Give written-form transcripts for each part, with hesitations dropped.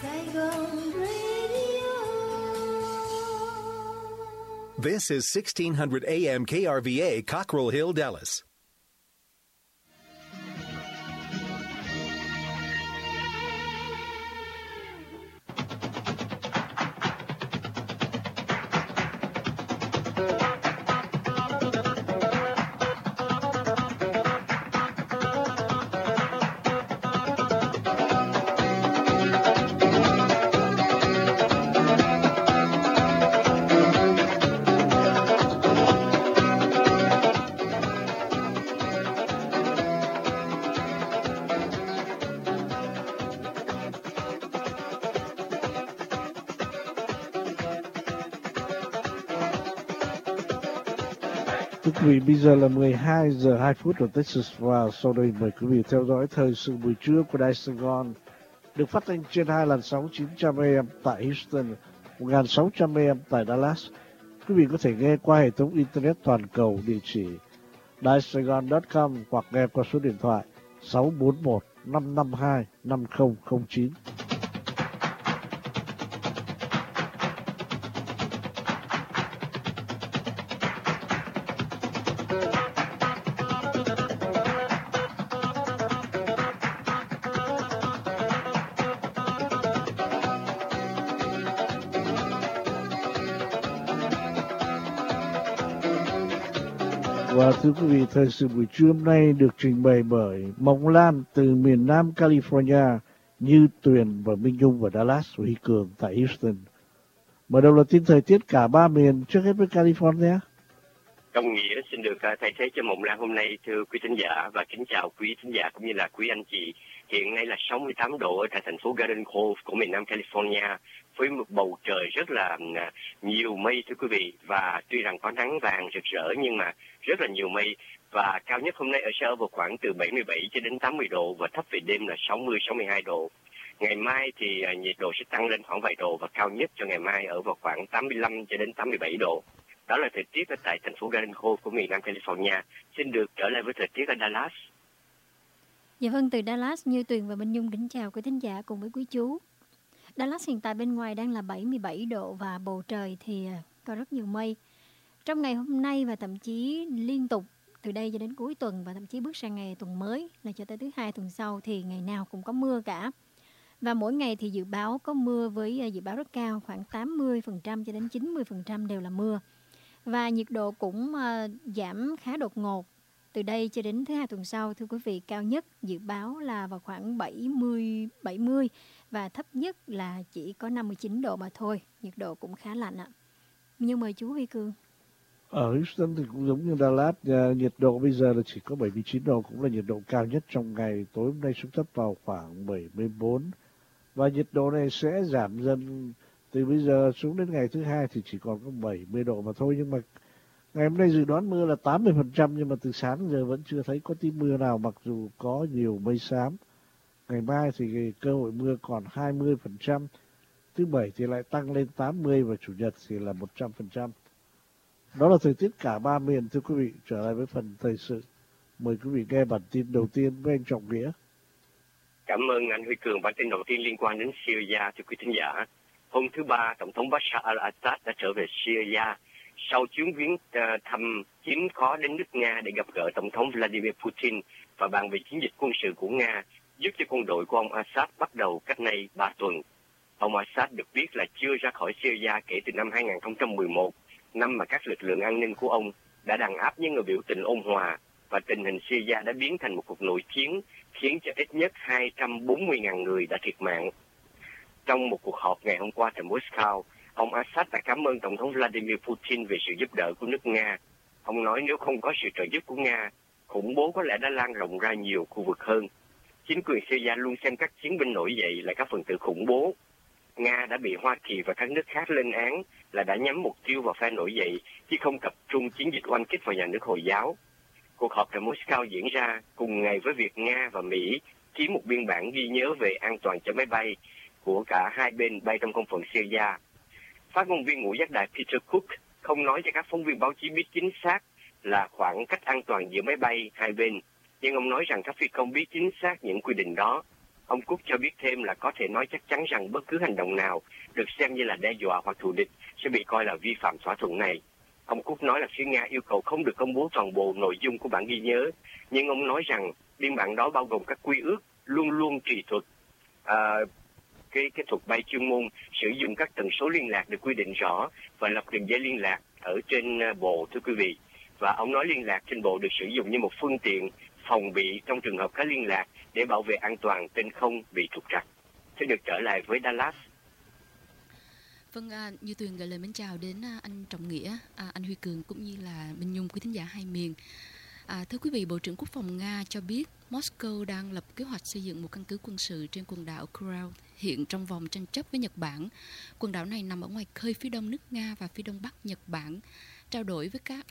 Saigon Radio. This is 1600 AM KRVA, Cockrell Hill, Dallas. Thưa quý vị, bây giờ là 12 giờ 2 phút ở Texas và sau đây mời quý vị theo dõi thời sự buổi trưa của Đài Sài Gòn được phát thanh trên 2 làn sóng 900 AM tại Houston, 1600 AM tại Dallas. Quý vị có thể nghe qua hệ thống Internet toàn cầu địa chỉ daisaigon.com hoặc nghe qua số điện thoại 641 552 5009. Và thưa quý vị, thời sự buổi trưa hôm nay được trình bày bởi Mộng Lan từ miền Nam California, Như Tuyền và Minh Nhung và Dallas và Huy Cường tại Houston. Mở đầu là tin thời tiết cả ba miền, trước hết với California. Công Nghĩa xin được thay thế cho Mộng Lan hôm nay, thưa quý thính giả, và kính chào quý thính giả cũng như là quý anh chị. Hiện nay là 68 độ ở tại thành phố Garden Grove của miền Nam California, với một bầu trời rất là nhiều mây thưa quý vị, và tuy rằng có nắng vàng rực rỡ nhưng mà rất là nhiều mây, và cao nhất hôm nay sẽ ở vào khoảng từ 77 cho đến 80 độ và thấp về đêm là 60-62 độ. Ngày mai thì nhiệt độ sẽ tăng lên khoảng vài độ và cao nhất cho ngày mai ở vào khoảng 85 cho đến 87 độ. Đó là thời tiết ở tại thành phố Garden Grove của miền Nam California. Xin được trở lại với thời tiết ở Dallas. Dạ vâng, từ Dallas, Như Tuyền và Minh Nhung kính chào quý thính giả cùng với quý chú. Dallas hiện tại bên ngoài đang là 77 độ và bầu trời thì có rất nhiều mây. Trong ngày hôm nay và thậm chí liên tục từ đây cho đến cuối tuần và thậm chí bước sang ngày tuần mới là cho tới thứ Hai tuần sau thì ngày nào cũng có mưa cả. Và mỗi ngày thì dự báo có mưa với dự báo rất cao, khoảng 80% cho đến 90% đều là mưa. Và nhiệt độ cũng giảm khá đột ngột từ đây cho đến thứ Hai tuần sau. Thưa quý vị, cao nhất dự báo là vào khoảng 70 và thấp nhất là chỉ có 59 độ mà thôi. Nhiệt độ cũng khá lạnh ạ. Nhưng mời chú Huy Cương. Ở Houston thì cũng giống như Dallas, nhiệt độ bây giờ là chỉ có 79 độ, cũng là nhiệt độ cao nhất trong ngày. Tối hôm nay xuống thấp vào khoảng 74. Và nhiệt độ này sẽ giảm dần từ bây giờ xuống đến ngày thứ Hai thì chỉ còn có 70 độ mà thôi. Nhưng mà ngày hôm nay dự đoán mưa là 80%, nhưng mà từ sáng giờ vẫn chưa thấy có tí mưa nào mặc dù có nhiều mây xám. Ngày mai thì cơ hội mưa còn 20%, thứ Bảy thì lại tăng lên 80% và Chủ nhật thì là 100%. Đó là thời tiết cả ba miền. Thưa quý vị, trở lại với phần thời sự. Mời quý vị nghe bản tin đầu tiên với anh Trọng Nghĩa. Cảm ơn anh Huy Cường. Bản tin đầu tiên liên quan đến Syria, thưa quý thính giả. Hôm thứ Ba, Tổng thống Bashar al-Assad đã trở về Syria sau chuyến viếng thăm chiếm khó đến nước Nga để gặp gỡ Tổng thống Vladimir Putin và bàn về chiến dịch quân sự của Nga giúp cho quân đội của ông Assad bắt đầu cách nay 3 tuần. Ông Assad được biết là chưa ra khỏi Syria kể từ năm 2011, năm mà các lực lượng an ninh của ông đã đàn áp những người biểu tình ôn hòa, và tình hình Syria đã biến thành một cuộc nội chiến khiến cho ít nhất 240.000 người đã thiệt mạng. Trong một cuộc họp ngày hôm qua tại Moscow, ông Assad đã cảm ơn Tổng thống Vladimir Putin về sự giúp đỡ của nước Nga. Ông nói nếu không có sự trợ giúp của Nga, khủng bố có lẽ đã lan rộng ra nhiều khu vực hơn. Chính quyền Syria luôn xem các chiến binh nổi dậy là các phần tử khủng bố. Nga đã bị Hoa Kỳ và các nước khác lên án là đã nhắm mục tiêu vào phe nổi dậy, chứ không tập trung chiến dịch oanh kích vào nhà nước Hồi giáo. Cuộc họp tại Moscow diễn ra cùng ngày với việc Nga và Mỹ ký một biên bản ghi nhớ về an toàn cho máy bay của cả hai bên bay trong không phận Syria. Phát ngôn viên ngũ giác đài Peter Cook không nói cho các phóng viên báo chí biết chính xác là khoảng cách an toàn giữa máy bay hai bên, nhưng ông nói rằng các phi công biết chính xác những quy định đó. Ông Cook cho biết thêm là có thể nói chắc chắn rằng bất cứ hành động nào được xem như là đe dọa hoặc thù địch sẽ bị coi là vi phạm thỏa thuận này. Ông Cook nói là phía Nga yêu cầu không được công bố toàn bộ nội dung của bản ghi nhớ, nhưng ông nói rằng biên bản đó bao gồm các quy ước luôn luôn trì thuật, cái thuật bay chuyên môn, sử dụng các tần số liên lạc được quy định rõ và lập đường dây liên lạc ở trên bộ, thưa quý vị. Và ông nói liên lạc trên bộ được sử dụng như một phương tiện phòng bị trong trường hợp các liên lạc để bảo vệ an toàn trên không bị trục trặc. Sẽ được trở lại với Dallas. Vâng, Như Tuyền gửi lời mến chào đến anh Trọng Nghĩa, anh Huy Cường cũng như là Minh Nhung, quý thính giả hai miền. Thưa quý vị, Bộ trưởng Quốc phòng Nga cho biết Moscow đang lập kế hoạch xây dựng một căn cứ quân sự trên quần đảo Kuril, hiện trong vòng tranh chấp với Nhật Bản. Quần đảo này nằm ở ngoài khơi phía đông nước Nga và phía đông bắc Nhật Bản. Trao đổi với các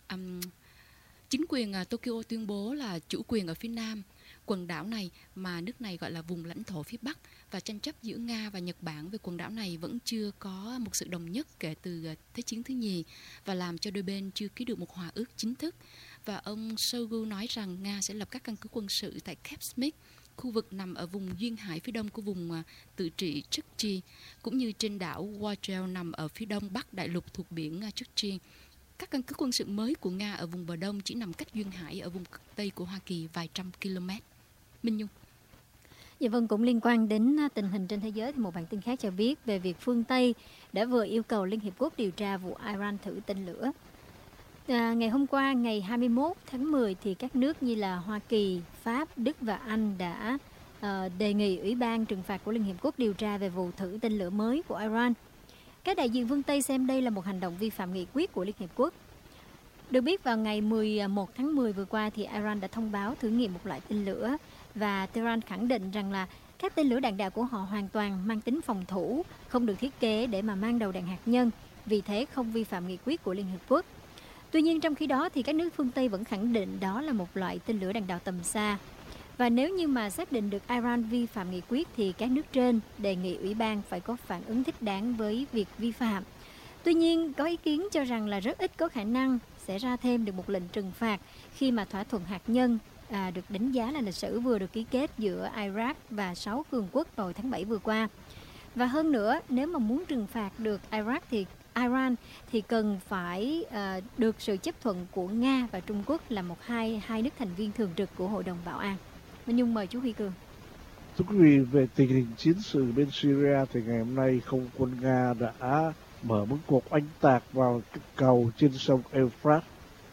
chính quyền Tokyo tuyên bố là chủ quyền ở phía nam quần đảo này, mà nước này gọi là vùng lãnh thổ phía bắc, và tranh chấp giữa Nga và Nhật Bản về quần đảo này vẫn chưa có một sự đồng nhất kể từ Thế chiến thứ nhì, và làm cho đôi bên chưa ký được một hòa ước chính thức. Và ông Shoigu nói rằng Nga sẽ lập các căn cứ quân sự tại Cape Smyth, khu vực nằm ở vùng duyên hải phía đông của vùng tự trị Chukchi, cũng như trên đảo Wachel nằm ở phía đông bắc đại lục thuộc biển Chukchi. Các căn cứ quân sự mới của Nga ở vùng bờ đông chỉ nằm cách duyên hải ở vùng cực tây của Hoa Kỳ vài trăm km. Minh Nhung. Dạ vâng, cũng liên quan đến tình hình trên thế giới thì một bản tin khác cho biết về việc phương Tây đã vừa yêu cầu Liên Hiệp Quốc điều tra vụ Iran thử tên lửa. Ngày hôm qua, ngày 21 tháng 10 thì các nước như là Hoa Kỳ, Pháp, Đức và Anh đã đề nghị Ủy ban trừng phạt của Liên Hiệp Quốc điều tra về vụ thử tên lửa mới của Iran. Các đại diện phương Tây xem đây là một hành động vi phạm nghị quyết của Liên Hiệp Quốc. Được biết vào ngày 11 tháng 10 vừa qua thì Iran đã thông báo thử nghiệm một loại tên lửa, và Tehran khẳng định rằng là các tên lửa đạn đạo của họ hoàn toàn mang tính phòng thủ, không được thiết kế để mà mang đầu đạn hạt nhân, vì thế không vi phạm nghị quyết của Liên Hiệp Quốc. Tuy nhiên trong khi đó thì các nước phương Tây vẫn khẳng định đó là một loại tên lửa đạn đạo tầm xa. Và nếu như mà xác định được Iran vi phạm nghị quyết thì các nước trên đề nghị Ủy ban phải có phản ứng thích đáng với việc vi phạm. Tuy nhiên có ý kiến cho rằng là rất ít có khả năng sẽ ra thêm được một lệnh trừng phạt khi mà thỏa thuận hạt nhân được đánh giá là lịch sử vừa được ký kết giữa Iraq và 6 cường quốc vào tháng 7 vừa qua. Và hơn nữa, nếu mà muốn trừng phạt được Iran thì cần phải được sự chấp thuận của Nga và Trung Quốc là hai nước thành viên thường trực của Hội đồng Bảo an. Minh Nhung mời chú Huy Cường. Thưa quý vị, về tình hình chiến sự bên Syria thì ngày hôm nay không quân Nga đã mở một cuộc oanh tạc vào cái cầu trên sông Euphrates,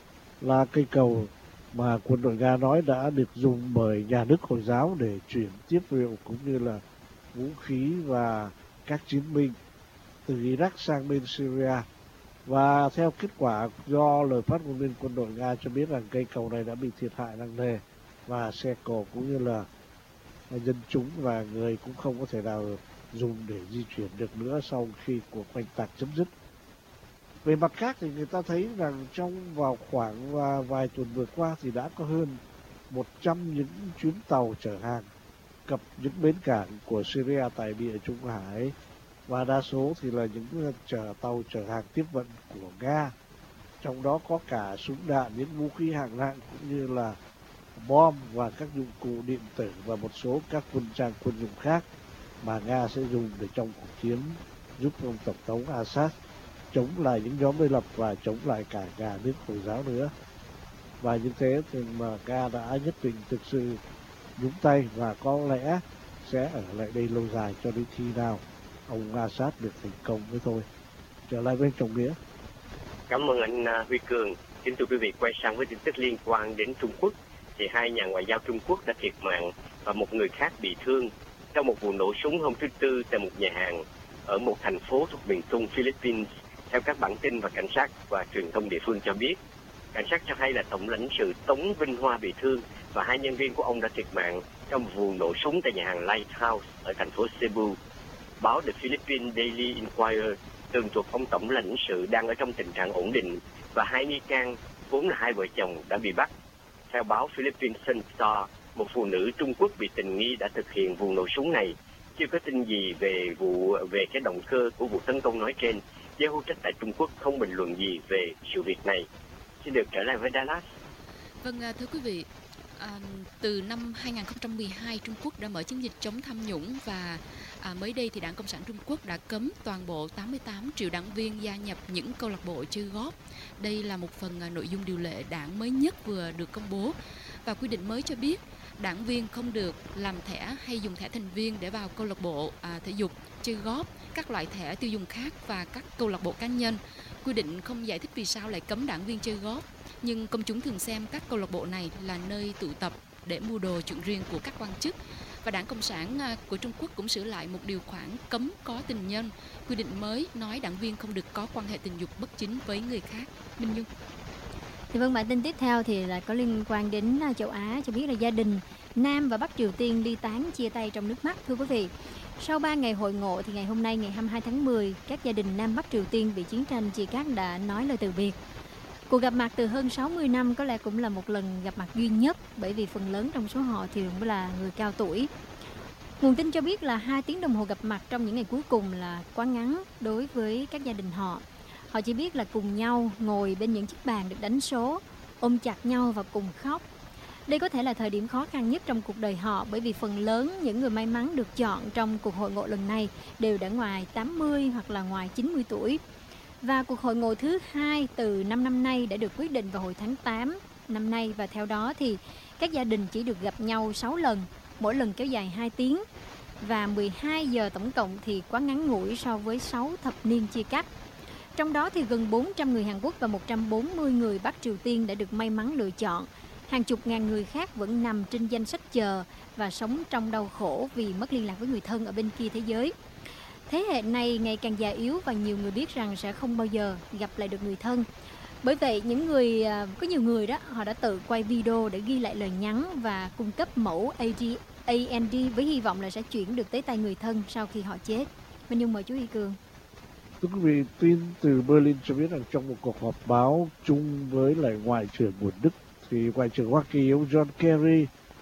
là cây cầu mà quân đội Nga nói đã được dùng bởi nhà nước Hồi giáo để chuyển tiếp liệu cũng như là vũ khí và các chiến binh từ Iraq sang bên Syria. Và theo kết quả do lời phát ngôn viên quân đội Nga cho biết rằng cây cầu này đã bị thiệt hại nặng nề, và xe cộ cũng như là dân chúng và người cũng không có thể nào dùng để di chuyển được nữa sau khi cuộc oanh tạc chấm dứt. Về mặt khác thì người ta thấy rằng vào khoảng vài tuần vừa qua thì đã có hơn 100 những chuyến tàu chở hàng cập những bến cảng của Syria tại Địa Trung Hải, và đa số thì là những tàu chở hàng tiếp vận của Nga, trong đó có cả súng đạn, những vũ khí hạng nặng cũng như là bom và các dụng cụ điện tử và một số các quân dụng khác mà Nga sẽ dùng để trong cuộc chiến giúp ông Tổng thống Assad chống lại những nhóm đối lập và chống lại cả nhà nước Hồi giáo nữa. Và như thế thì mà Nga đã nhất định thực sự nhúng tay và có lẽ sẽ ở lại đây lâu dài cho đến khi nào ông Assad được thành công mới thôi. Trở lại với Trọng Nghĩa. Cảm ơn anh Huy Cường. Kính thưa quý vị, quay sang với tin tức liên quan đến Trung Quốc. Thì 2 nhà ngoại giao Trung Quốc đã thiệt mạng và một người khác bị thương trong một vụ nổ súng hôm thứ Tư tại một nhà hàng ở một thành phố thuộc miền Trung Philippines, theo các bản tin và cảnh sát và truyền thông địa phương cho biết. Cảnh sát cho hay là Tổng lãnh sự Tống Vinh Hoa bị thương và 2 nhân viên của ông đã thiệt mạng trong một vụ nổ súng tại nhà hàng Lighthouse ở thành phố Cebu. Báo The Philippine Daily Inquirer tường thuật ông Tổng lãnh sự đang ở trong tình trạng ổn định và 2 nghi can vốn là 2 vợ chồng đã bị bắt. Theo báo Philippine Sun Star, một phụ nữ Trung Quốc bị tình nghi đã thực hiện vụ nổ súng này. Chưa có tin gì về cái động cơ của vụ tấn công nói trên. Giới hữu trách tại Trung Quốc không bình luận gì về sự việc này. Xin được trở lại với Dallas. Vâng, thưa quý vị, Từ năm 2012, Trung Quốc đã mở chiến dịch chống tham nhũng và mới đây thì Đảng Cộng sản Trung Quốc đã cấm toàn bộ 88 triệu đảng viên gia nhập những câu lạc bộ chơi golf. Đây là một phần nội dung điều lệ đảng mới nhất vừa được công bố. Và quy định mới cho biết đảng viên không được làm thẻ hay dùng thẻ thành viên để vào câu lạc bộ thể dục, chơi golf, các loại thẻ tiêu dùng khác và các câu lạc bộ cá nhân. Quy định không giải thích vì sao lại cấm đảng viên chơi golf, nhưng công chúng thường xem các câu lạc bộ này là nơi tụ tập để mua đồ chuyện riêng của các quan chức. Và Đảng Cộng sản của Trung Quốc cũng sửa lại một điều khoản cấm có tình nhân. Quy định mới nói đảng viên không được có quan hệ tình dục bất chính với người khác. Minh Nhung. Thì vâng, bản tin tiếp theo thì là có liên quan đến châu Á, cho biết là gia đình Nam và Bắc Triều Tiên ly tán chia tay trong nước mắt. Thưa quý vị, sau 3 ngày hội ngộ thì ngày hôm nay ngày 22 tháng 10, các gia đình Nam Bắc Triều Tiên bị chiến tranh chia cắt đã nói lời từ biệt. Cuộc gặp mặt từ hơn 60 năm có lẽ cũng là một lần gặp mặt duy nhất, bởi vì phần lớn trong số họ thì cũng là người cao tuổi. Nguồn tin cho biết là 2 tiếng đồng hồ gặp mặt trong những ngày cuối cùng là quá ngắn đối với các gia đình họ. Họ chỉ biết là cùng nhau ngồi bên những chiếc bàn được đánh số, ôm chặt nhau và cùng khóc. Đây có thể là thời điểm khó khăn nhất trong cuộc đời họ, bởi vì phần lớn những người may mắn được chọn trong cuộc hội ngộ lần này đều đã ngoài 80 hoặc là ngoài 90 tuổi. Và cuộc hội ngộ thứ 2 từ 5 năm nay đã được quyết định vào hồi tháng 8 năm nay, và theo đó thì các gia đình chỉ được gặp nhau 6 lần, mỗi lần kéo dài 2 tiếng và 12 giờ tổng cộng, thì quá ngắn ngủi so với 6 thập niên chia cắt. Trong đó thì gần 400 người Hàn Quốc và 140 người Bắc Triều Tiên đã được may mắn lựa chọn. Hàng chục ngàn người khác vẫn nằm trên danh sách chờ và sống trong đau khổ vì mất liên lạc với người thân ở bên kia thế giới. Thế hệ này ngày càng già yếu và nhiều người biết rằng sẽ không bao giờ gặp lại được người thân. Bởi vậy, có nhiều người đó, họ đã tự quay video để ghi lại lời nhắn và cung cấp mẫu AND với hy vọng là sẽ chuyển được tới tay người thân sau khi họ chết. Minh Nhung mời chú Huy Cường. Thưa quý vị, tin từ Berlin cho biết rằng trong một cuộc họp báo chung với lại Ngoại trưởng của Đức, thì Ngoại trưởng Hoa Kỳ ông John Kerry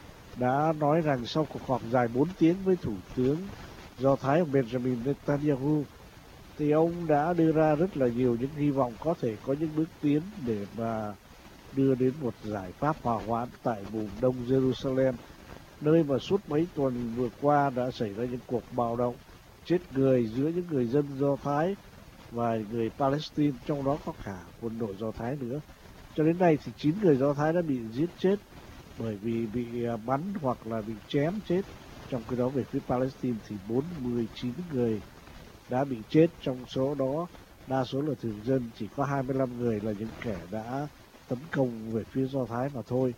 đã nói rằng sau cuộc họp dài 4 tiếng với Thủ tướng Do Thái ông Benjamin Netanyahu, thì ông đã đưa ra rất là nhiều những hy vọng có thể có những bước tiến để mà đưa đến một giải pháp hòa hoãn tại vùng Đông Jerusalem, nơi mà suốt mấy tuần vừa qua đã xảy ra những cuộc bạo động chết người giữa những người dân Do Thái và người Palestine, trong đó có cả quân đội Do Thái nữa. Cho đến nay thì 9 người Do Thái đã bị giết chết bởi vì bị bắn hoặc là bị chém chết. Trong khi đó về phía Palestine thì 49 người đã bị chết, trong số đó đa số là thường dân, chỉ có 25 người là những kẻ đã tấn công về phía Do Thái mà thôi.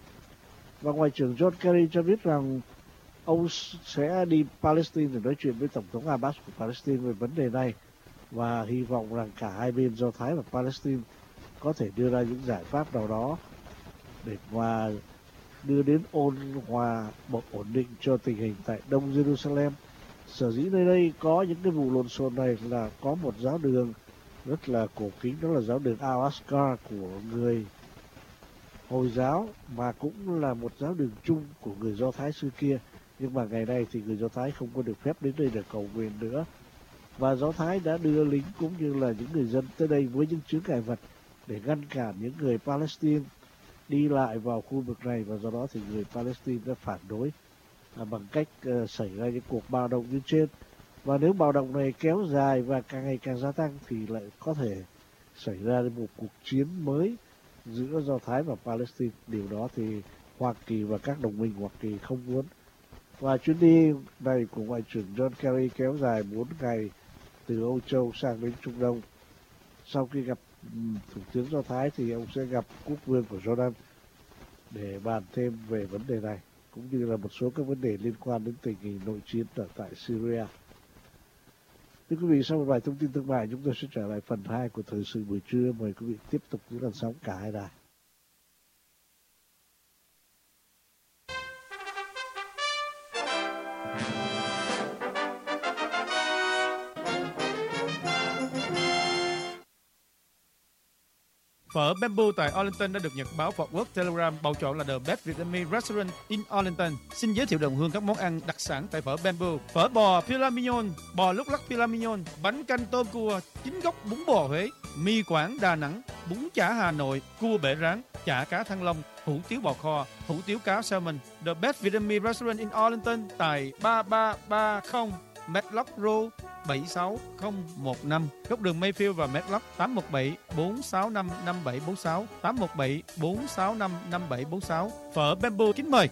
Và Ngoại trưởng John Kerry cho biết rằng ông sẽ đi Palestine để nói chuyện với Tổng thống Abbas của Palestine về vấn đề này, và hy vọng rằng cả hai bên Do Thái và Palestine có thể đưa ra những giải pháp nào đó để mà đưa đến ổn định cho tình hình tại Đông Jerusalem. Sở dĩ nơi đây có những cái vụ lộn xộn này là có một giáo đường rất là cổ kính, đó là giáo đường Al-Aqsa của người Hồi giáo, mà cũng là một giáo đường chung của người Do Thái xưa kia. Nhưng mà ngày nay thì người Do Thái không có được phép đến đây để cầu nguyện nữa. Và Do Thái đã đưa lính cũng như là những người dân tới đây với những chướng ngại vật để ngăn cản những người Palestine đi lại vào khu vực này, và do đó thì người Palestine đã phản đối bằng cách xảy ra những cuộc bạo động như trên. Và nếu bạo động này kéo dài và càng ngày càng gia tăng thì lại có thể xảy ra một cuộc chiến mới giữa Do Thái và Palestine. Điều đó thì Hoa Kỳ và các đồng minh Hoa Kỳ không muốn. Và chuyến đi này của Ngoại trưởng John Kerry kéo dài 4 ngày từ Âu Châu sang đến Trung Đông. Sau khi gặp Thủ tướng Do Thái thì ông sẽ gặp quốc vương của Jordan để bàn thêm về vấn đề này, cũng như là một số các vấn đề liên quan đến tình hình nội chiến ở tại Syria. Thưa quý vị, sau một vài thông tin thương mại, chúng tôi sẽ trở lại phần 2 của thời sự buổi trưa. Mời quý vị tiếp tục giữ làn sóng cả hai đài. Phở Bamboo tại Arlington đã được Nhật báo Fort Worth Telegram bầu chọn là The Best Vietnamese Restaurant in Arlington. Xin giới thiệu đồng hương các món ăn đặc sản tại phở Bamboo: phở bò filet mignon, bò lúc lắc filet mignon, bánh canh tôm cua, chính gốc bún bò Huế, mì Quảng Đà Nẵng, bún chả Hà Nội, cua bể ráng, chả cá Thăng Long, hủ tiếu bò kho, hủ tiếu cá salmon. The Best Vietnamese Restaurant in Arlington tại 3330 Medlock Road 76015, góc đường Mayfield và Medlock. 817-465-5746, 817-465-5746. Phở Bamboo kính mời.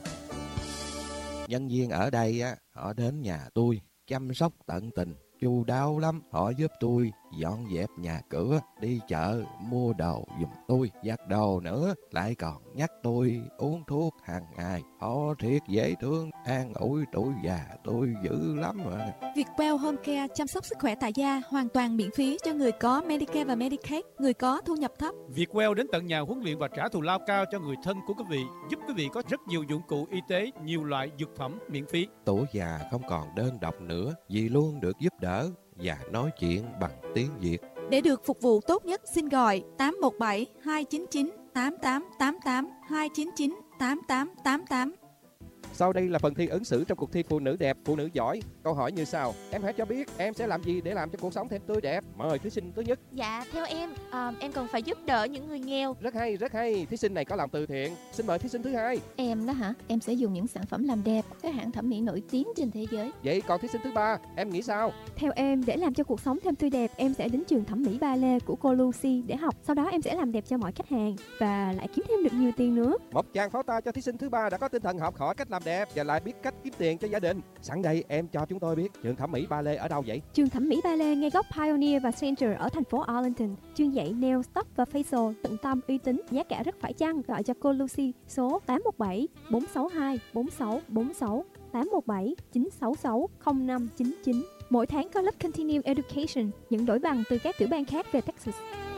Nhân viên ở đây á, họ đến nhà tôi chăm sóc tận tình, chu đáo lắm. Họ giúp tôi dọn dẹp nhà cửa, đi chợ mua đồ giùm tôi, giặt đồ nữa, lại còn nhắc tôi uống thuốc hàng ngày. Họ thiệt dễ thương, an ủi tuổi già tôi dữ lắm mà. Vietwell Home Care chăm sóc sức khỏe tại gia hoàn toàn miễn phí cho người có Medicare và Medicaid, người có thu nhập thấp. Vietwell đến tận nhà huấn luyện và trả thù lao cao cho người thân của quý vị, giúp quý vị có rất nhiều dụng cụ y tế, nhiều loại dược phẩm miễn phí. Tuổi già không còn đơn độc nữa, vì luôn được giúp đỡ và nói chuyện bằng tiếng Việt. Để được phục vụ tốt nhất, xin gọi 817 299 8888 299 8888. Sau đây là phần thi ứng xử trong cuộc thi Phụ nữ đẹp, phụ nữ giỏi. Câu hỏi như sau: em hãy cho biết em sẽ làm gì để làm cho cuộc sống thêm tươi đẹp. Mời thí sinh thứ nhất. Dạ, theo em cần phải giúp đỡ những người nghèo. Rất hay, rất hay. Thí sinh này có lòng từ thiện. Xin mời thí sinh thứ hai. Em đó hả? Em sẽ dùng những sản phẩm làm đẹp các hãng thẩm mỹ nổi tiếng trên thế giới. Vậy còn thí sinh thứ ba, em nghĩ sao? Theo em, để làm cho cuộc sống thêm tươi đẹp, em sẽ đến trường thẩm mỹ ballet của cô Lucy để học. Sau đó em sẽ làm đẹp cho mọi khách hàng và lại kiếm thêm được nhiều tiền nữa. Một tràng pháo tay cho thí sinh thứ ba đã có tinh thần học hỏi cách làm đẹp và lại biết cách kiếm tiền cho gia đình. Sẵn đây em cho chúng tôi biết trường thẩm mỹ ballet ở đâu vậy? Trường thẩm mỹ ballet ngay góc Pioneer và Center ở thành phố Arlington. Chuyên dạy nail, tóc và facial tận tâm, uy tín, giá cả rất phải chăng. Gọi cho cô Lucy số 817 462 4646 817 966 0599. Mỗi tháng có lớp Continuing Education, nhận đổi bằng từ các tiểu bang khác về Texas.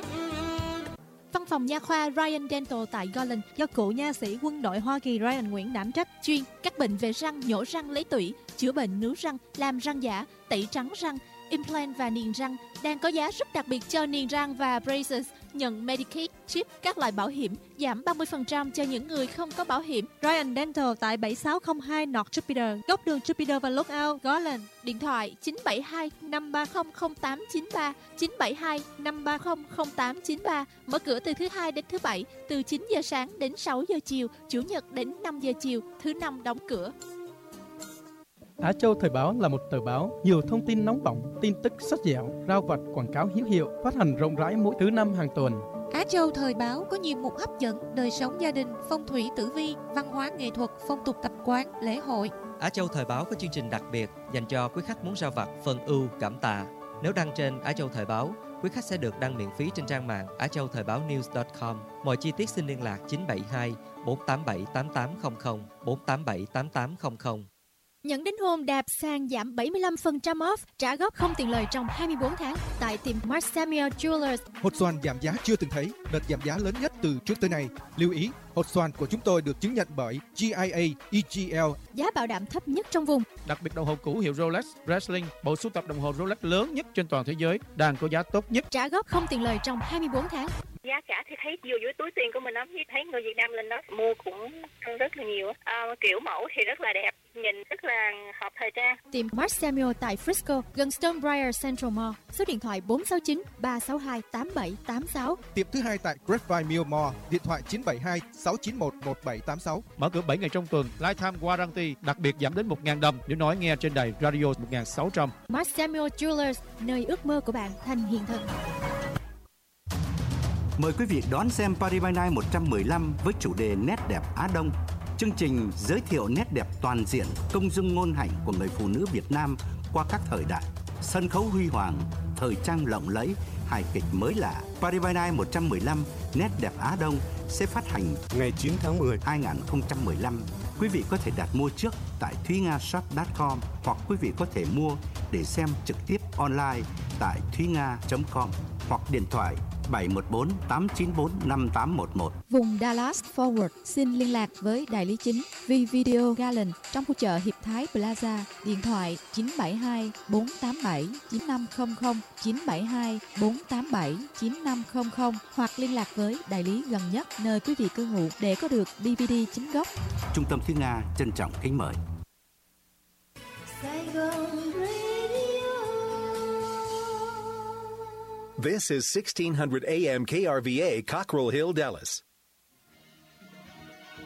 Văn phòng nha khoa Ryan Dental tại Garland do cựu nha sĩ quân đội Hoa Kỳ Ryan Nguyễn đảm trách, chuyên các bệnh về răng, nhổ răng, lấy tủy, chữa bệnh nướu răng, làm răng giả, tẩy trắng răng, implant và niềng răng, đang có giá rất đặc biệt cho niềng răng và braces, nhận Medicaid, chip, các loại bảo hiểm, giảm 30% cho những người không có bảo hiểm. Ryan Dental tại 7602 North Jupiter, góc đường Jupiter và Lookout, Garland. Điện thoại 972 530 0893, 972 530 0893. Mở cửa từ thứ Hai đến thứ Bảy, từ 9 giờ sáng đến 6 giờ chiều, Chủ nhật đến 5 giờ chiều, thứ Năm đóng cửa. Á Châu Thời báo là một tờ báo nhiều thông tin nóng bỏng, tin tức sắc dẻo, rao vật, quảng cáo hữu hiệu, phát hành rộng rãi mỗi thứ năm hàng tuần. Á Châu Thời báo có nhiều mục hấp dẫn, đời sống gia đình, phong thủy tử vi, văn hóa nghệ thuật, phong tục tập quán, lễ hội. Á Châu Thời báo có chương trình đặc biệt dành cho quý khách muốn rao vặt, phần ưu, cảm tạ. Nếu đăng trên Á Châu Thời báo, quý khách sẽ được đăng miễn phí trên trang mạng achauthoibao.news.com. Mọi chi tiết xin liên lạc 972 487 8800 487 8800. Nhận đính hôn đạp sàn giảm 75% off, trả góp không tiền lời trong 24 tháng tại tiệm Mark Samuel Jewelers. Hột xoàn giảm giá chưa từng thấy, đợt giảm giá lớn nhất từ trước tới nay. Lưu ý, hột xoàn của chúng tôi được chứng nhận bởi GIA EGL. Giá bảo đảm thấp nhất trong vùng. Đặc biệt đồng hồ cũ hiệu Rolex Breitling, bộ sưu tập đồng hồ Rolex lớn nhất trên toàn thế giới, đang có giá tốt nhất. Trả góp không tiền lời trong 24 tháng. Giá cả thì thấy vừa với túi tiền của mình lắm, thấy người Việt Nam lên đó mua cũng rất là nhiều. Kiểu mẫu thì rất là đẹp, nhìn rất là hợp thời trang. Tiệm Mark Samuel tại Frisco, gần Stonebriar Central Mall. Số điện thoại 469 362 8786. Tiệm thứ hai tại Grapevine Mill Mall, điện thoại 972 691 1786. Mở cửa 7 ngày trong tuần, Lifetime Warranty, đặc biệt giảm đến 1.000 đồng nếu nói nghe trên đài radio 1600. Mark Samuel Jewelers, nơi ước mơ của bạn thành hiện thực. Mời quý vị đón xem Paris by Night 115 với chủ đề Nét đẹp Á Đông. Chương trình giới thiệu nét đẹp toàn diện, công dung ngôn hạnh của người phụ nữ Việt Nam qua các thời đại. Sân khấu huy hoàng, thời trang lộng lẫy, hài kịch mới lạ. Paris by Night 115 Nét đẹp Á Đông sẽ phát hành ngày 9 tháng 10 2015. Quý vị có thể đặt mua trước tại thuynga.shop.com hoặc quý vị có thể mua để xem trực tiếp online tại thuynga.com hoặc điện thoại 714-894-5811. Vùng Dallas Forward xin liên lạc với đại lý chính V-Video Garland trong khu chợ Hiệp Thái Plaza. Điện thoại 972 487 9500 972 487 9500 hoặc liên lạc với đại lý gần nhất nơi quý vị cư ngụ để có được DVD chính gốc. Trung tâm Tiếng Nga trân trọng kính mời. This is 1600 AM KRVA, Cockrell Hill, Dallas.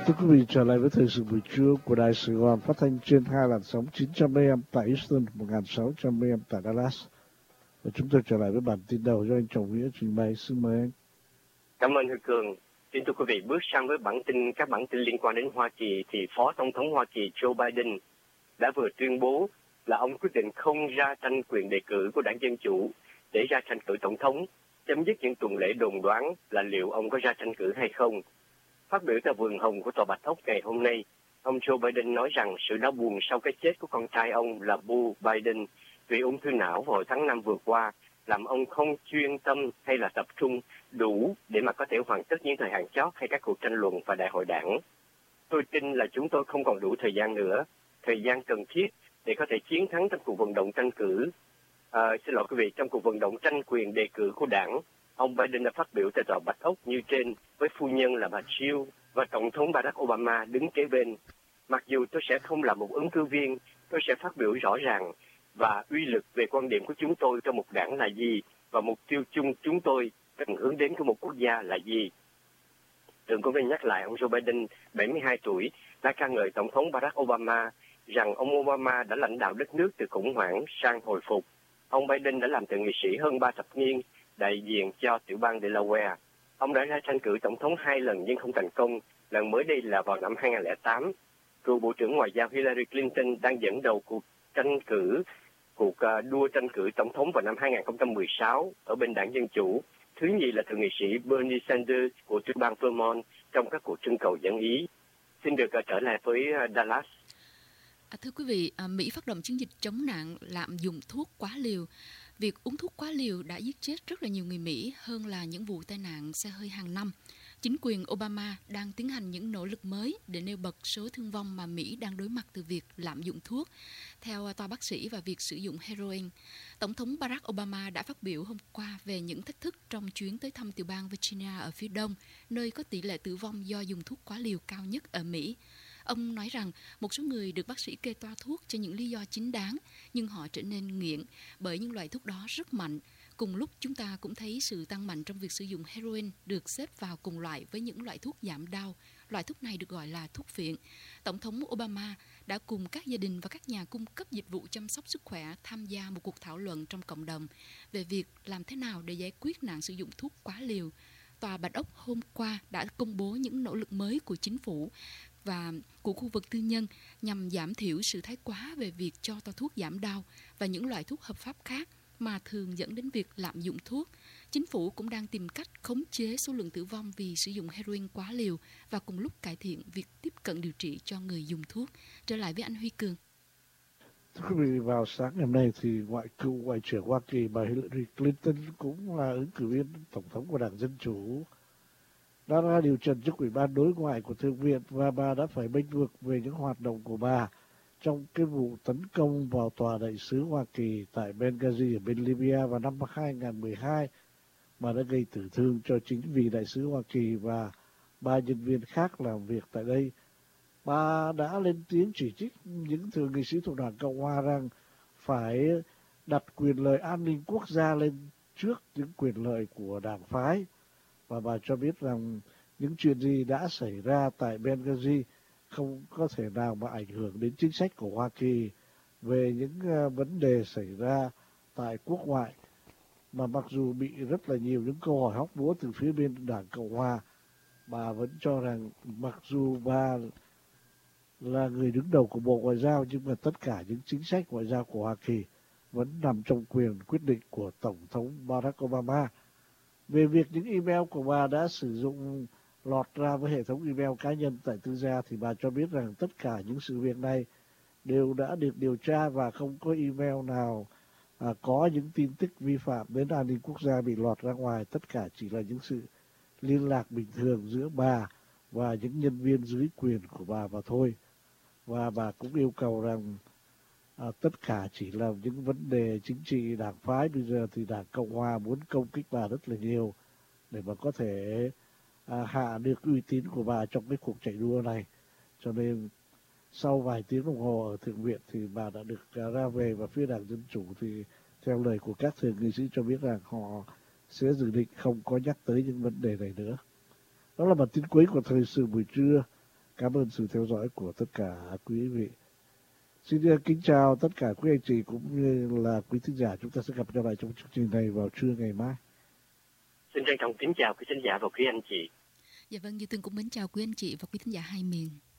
Thưa quý vị, trở lại với thời sự buổi trưa của Đài Sài Gòn phát thanh trên 2 làn sóng 900 AM tại Houston, 1600 AM tại Dallas. Và chúng tôi trở lại với bản tin đầu do anh Trọng Nghĩa trình bày. Xin mời anh. Cảm ơn Huy Cường. Xin thưa quý vị, bước sang với các bản tin liên quan đến Hoa Kỳ thì Phó Tổng thống Hoa Kỳ Joe Biden đã vừa tuyên bố là ông quyết định không ra tranh quyền đề cử của đảng Dân Chủ để ra tranh cử tổng thống, chấm dứt những tuần lễ đồn đoán là liệu ông có ra tranh cử hay không. Phát biểu tại vườn hồng của Tòa Bạch Ốc ngày hôm nay, ông Joe Biden nói rằng sự đau buồn sau cái chết của con trai ông là Beau Biden vì ung thư não vào hồi tháng 5 vừa qua làm ông không chuyên tâm hay là tập trung đủ để mà có thể hoàn tất những thời hạn chót hay các cuộc tranh luận và đại hội đảng. Tôi tin là chúng tôi không còn đủ thời gian nữa, thời gian cần thiết để có thể chiến thắng trong cuộc vận động tranh cử. Xin lỗi quý vị, trong cuộc vận động tranh quyền đề cử của đảng, ông Biden đã phát biểu tại Tòa Bạch Ốc như trên với phu nhân là bà Jill và Tổng thống Barack Obama đứng kế bên. Mặc dù tôi sẽ không là một ứng cử viên, tôi sẽ phát biểu rõ ràng và uy lực về quan điểm của chúng tôi trong một đảng là gì và mục tiêu chung chúng tôi cần hướng đến của một quốc gia là gì. Đừng có quên nhắc lại, ông Joe Biden, 72 tuổi, đã ca ngợi Tổng thống Barack Obama rằng ông Obama đã lãnh đạo đất nước từ khủng hoảng sang hồi phục. Ông Biden đã làm thượng nghị sĩ hơn 3 thập niên, đại diện cho tiểu bang Delaware. Ông đã ra tranh cử tổng thống 2 lần nhưng không thành công, lần mới đây là vào năm 2008. Cựu Bộ trưởng Ngoại giao Hillary Clinton đang dẫn đầu cuộc đua tranh cử tổng thống vào năm 2016 ở bên đảng Dân Chủ. Thứ nhì là thượng nghị sĩ Bernie Sanders của tiểu bang Vermont trong các cuộc trưng cầu dân Ý. Xin được trở lại với Dallas. Thưa quý vị, Mỹ phát động chiến dịch chống nạn lạm dụng thuốc quá liều. Việc uống thuốc quá liều đã giết chết rất là nhiều người Mỹ hơn là những vụ tai nạn xe hơi hàng năm. Chính quyền Obama đang tiến hành những nỗ lực mới để nêu bật số thương vong mà Mỹ đang đối mặt từ việc lạm dụng thuốc, theo toa bác sĩ và việc sử dụng heroin. Tổng thống Barack Obama đã phát biểu hôm qua về những thách thức trong chuyến tới thăm tiểu bang Virginia ở phía đông, nơi có tỷ lệ tử vong do dùng thuốc quá liều cao nhất ở Mỹ. Ông nói rằng một số người được bác sĩ kê toa thuốc cho những lý do chính đáng, nhưng họ trở nên nghiện bởi những loại thuốc đó rất mạnh. Cùng lúc chúng ta cũng thấy sự tăng mạnh trong việc sử dụng heroin được xếp vào cùng loại với những loại thuốc giảm đau. Loại thuốc này được gọi là thuốc phiện. Tổng thống Obama đã cùng các gia đình và các nhà cung cấp dịch vụ chăm sóc sức khỏe tham gia một cuộc thảo luận trong cộng đồng về việc làm thế nào để giải quyết nạn sử dụng thuốc quá liều. Tòa Bạch Ốc hôm qua đã công bố những nỗ lực mới của chính phủ và của khu vực tư nhân nhằm giảm thiểu sự thái quá về việc cho toa thuốc giảm đau và những loại thuốc hợp pháp khác mà thường dẫn đến việc lạm dụng thuốc. Chính phủ cũng đang tìm cách khống chế số lượng tử vong vì sử dụng heroin quá liều và cùng lúc cải thiện việc tiếp cận điều trị cho người dùng thuốc. Trở lại với anh Huy Cường. Thưa quý vị, vào sáng ngày hôm nay thì cựu Ngoại trưởng Hoa Kỳ bà Hillary Clinton cũng là ứng cử viên tổng thống của Đảng Dân Chủ đã ra điều trần trước Ủy ban Đối ngoại của Thượng viện và bà đã phải bênh vực về những hoạt động của bà trong cái vụ tấn công vào tòa đại sứ Hoa Kỳ tại Benghazi ở bên Libya vào năm 2012 mà đã gây tử thương cho chính vị đại sứ Hoa Kỳ và 3 nhân viên khác làm việc tại đây. Bà đã lên tiếng chỉ trích những thượng nghị sĩ thuộc Đảng Cộng Hòa rằng phải đặt quyền lợi an ninh quốc gia lên trước những quyền lợi của đảng phái. Và bà cho biết rằng những chuyện gì đã xảy ra tại Benghazi không có thể nào mà ảnh hưởng đến chính sách của Hoa Kỳ về những vấn đề xảy ra tại quốc ngoại. Mà mặc dù bị rất là nhiều những câu hỏi hóc búa từ phía bên Đảng Cộng Hòa, bà vẫn cho rằng mặc dù bà là người đứng đầu của Bộ Ngoại giao nhưng mà tất cả những chính sách ngoại giao của Hoa Kỳ vẫn nằm trong quyền quyết định của Tổng thống Barack Obama. Về việc những email của bà đã sử dụng lọt ra với hệ thống email cá nhân tại tư gia thì bà cho biết rằng tất cả những sự việc này đều đã được điều tra và không có email nào có những tin tức vi phạm đến an ninh quốc gia bị lọt ra ngoài. Tất cả chỉ là những sự liên lạc bình thường giữa bà và những nhân viên dưới quyền của bà mà thôi. Và bà cũng yêu cầu rằng tất cả chỉ là những vấn đề chính trị đảng phái. Bây giờ thì Đảng Cộng Hòa muốn công kích bà rất là nhiều để mà có thể hạ được uy tín của bà trong cái cuộc chạy đua này. Cho nên sau vài tiếng đồng hồ ở Thượng viện thì bà đã được ra về, và phía Đảng Dân Chủ thì theo lời của các thượng nghị sĩ cho biết rằng họ sẽ dự định không có nhắc tới những vấn đề này nữa. Đó là bản tin cuối của thời sự buổi trưa Cảm ơn sự theo dõi của tất cả quý vị. Xin kính chào tất cả quý anh chị cũng như là quý thính giả. Chúng ta sẽ gặp nhau lại trong chương trình này vào trưa ngày mai. Xin trân trọng kính chào quý thính giả và quý anh chị. Dạ vâng, Như Tường cũng mến chào quý anh chị và quý thính giả hai miền.